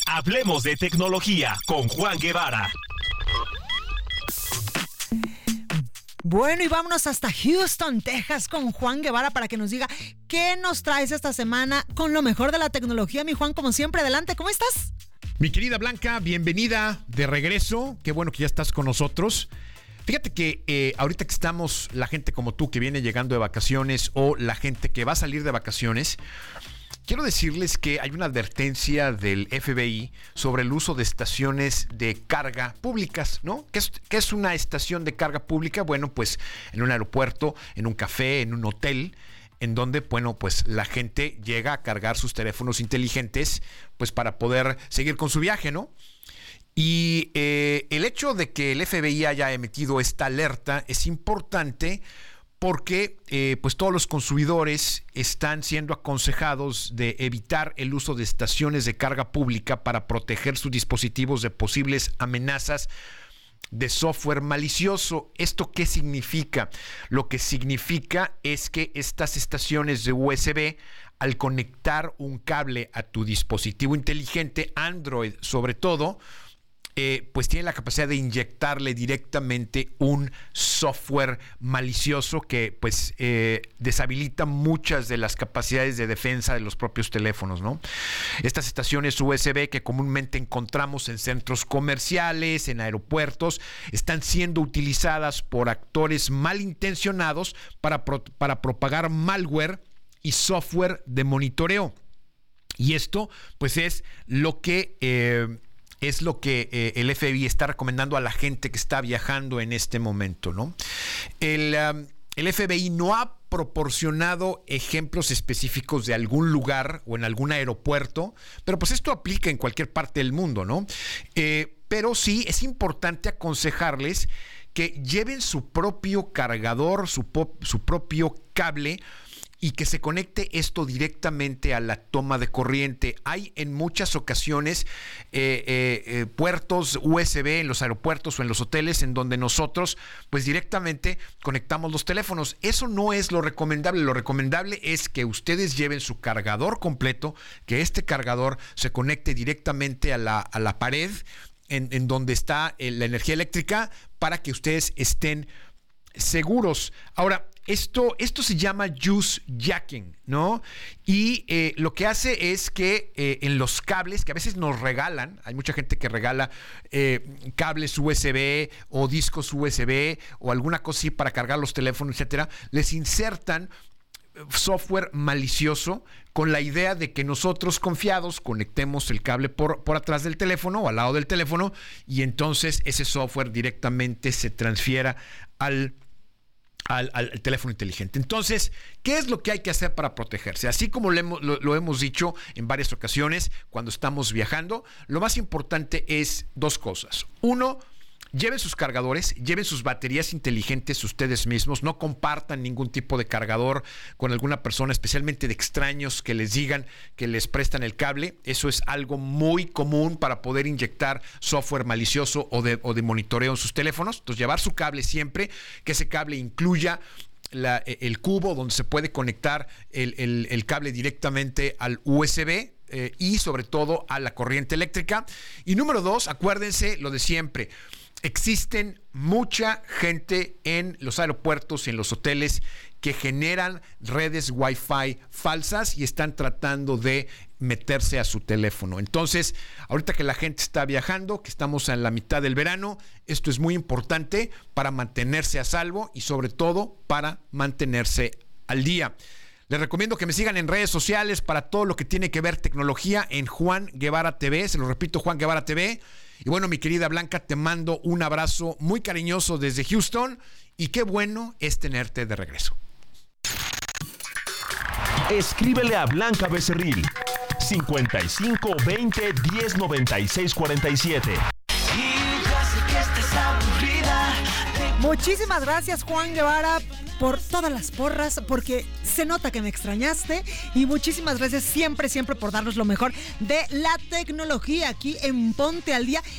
Hablemos de tecnología con Juan Guevara. Bueno, y vámonos hasta Houston, Texas, con Juan Guevara para que nos diga qué nos traes esta semana con lo mejor de la tecnología. Mi Juan, como siempre, adelante, ¿cómo estás? Mi querida Blanca, bienvenida de regreso. Qué bueno que ya estás con nosotros. Fíjate que ahorita que estamos, la gente como tú que viene llegando de vacaciones o la gente que va a salir de vacaciones, quiero decirles que hay una advertencia del FBI sobre el uso de estaciones de carga públicas, ¿no? ¿Qué es una estación de carga pública? Bueno, pues en un aeropuerto, en un café, en un hotel, en donde, bueno, pues la gente llega a cargar sus teléfonos inteligentes, pues para poder seguir con su viaje, ¿no? Y el hecho de que el FBI haya emitido esta alerta es importante porque pues todos los consumidores están siendo aconsejados de evitar el uso de estaciones de carga pública para proteger sus dispositivos de posibles amenazas de software malicioso. ¿Esto qué significa? Lo que significa es que estas estaciones de USB, al conectar un cable a tu dispositivo inteligente, Android sobre todo, pues tiene la capacidad de inyectarle directamente un software malicioso que pues deshabilita muchas de las capacidades de defensa de los propios teléfonos, ¿no? Estas estaciones USB que comúnmente encontramos en centros comerciales, en aeropuertos, están siendo utilizadas por actores malintencionados para propagar malware y software de monitoreo. Y esto pues es lo que el FBI está recomendando a la gente que está viajando en este momento, ¿no? El FBI no ha proporcionado ejemplos específicos de algún lugar o en algún aeropuerto, pero pues esto aplica en cualquier parte del mundo, ¿no? Pero sí es importante aconsejarles que lleven su propio cargador, su propio cable, y que se conecte esto directamente a la toma de corriente. Hay en muchas ocasiones puertos USB en los aeropuertos o en los hoteles en donde nosotros pues directamente conectamos los teléfonos. Eso no es lo recomendable. Lo recomendable es que ustedes lleven su cargador completo, que este cargador se conecte directamente a la pared en donde está la energía eléctrica para que ustedes estén seguros. Ahora, esto se llama use jacking, ¿no? Y lo que hace es que en los cables, que a veces nos regalan, hay mucha gente que regala cables USB o discos USB o alguna cosa así para cargar los teléfonos, etcétera, les insertan software malicioso con la idea de que nosotros confiados conectemos el cable por atrás del teléfono o al lado del teléfono y entonces ese software directamente se transfiera al teléfono inteligente. Entonces, ¿qué es lo que hay que hacer para protegerse? Así como lo hemos dicho en varias ocasiones cuando estamos viajando, lo más importante es dos cosas. Uno, lleven sus cargadores, lleven sus baterías inteligentes ustedes mismos, no compartan ningún tipo de cargador con alguna persona, especialmente de extraños que les digan que les prestan el cable. Eso es algo muy común para poder inyectar software malicioso o de monitoreo en sus teléfonos. Entonces, llevar su cable siempre, que ese cable incluya el cubo donde se puede conectar el cable directamente al USB. Y sobre todo a la corriente eléctrica. Y número dos, acuérdense lo de siempre. Existen mucha gente en los aeropuertos y en los hoteles que generan redes Wi-Fi falsas y están tratando de meterse a su teléfono. Entonces, ahorita que la gente está viajando, que estamos en la mitad del verano, esto es muy importante para mantenerse a salvo y sobre todo para mantenerse al día. Les recomiendo que me sigan en redes sociales para todo lo que tiene que ver tecnología en Juan Guevara TV. Se lo repito, Juan Guevara TV. Y bueno, mi querida Blanca, te mando un abrazo muy cariñoso desde Houston y qué bueno es tenerte de regreso. Escríbele a Blanca Becerril 55 20 10 96 47. Muchísimas gracias, Juan Guevara, por todas las porras, porque se nota que me extrañaste. Y muchísimas gracias siempre por darnos lo mejor de la tecnología aquí en Ponte al Día.